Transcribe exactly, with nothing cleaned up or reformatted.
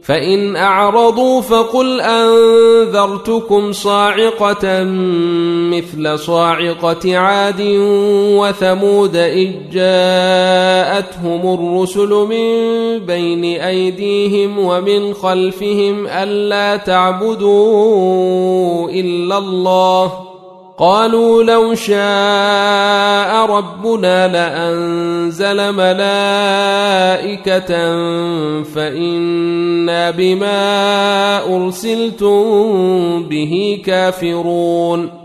فإن أعرضوا فقل أنذرتكم صاعقة مثل صاعقة عاد وثمود إذ جاءتهم الرسل من بين أيديهم ومن خلفهم ألا تعبدوا إلا الله قالوا لو شاء ربنا لأنزل ملائكة فإنا بما أرسلتم به كافرون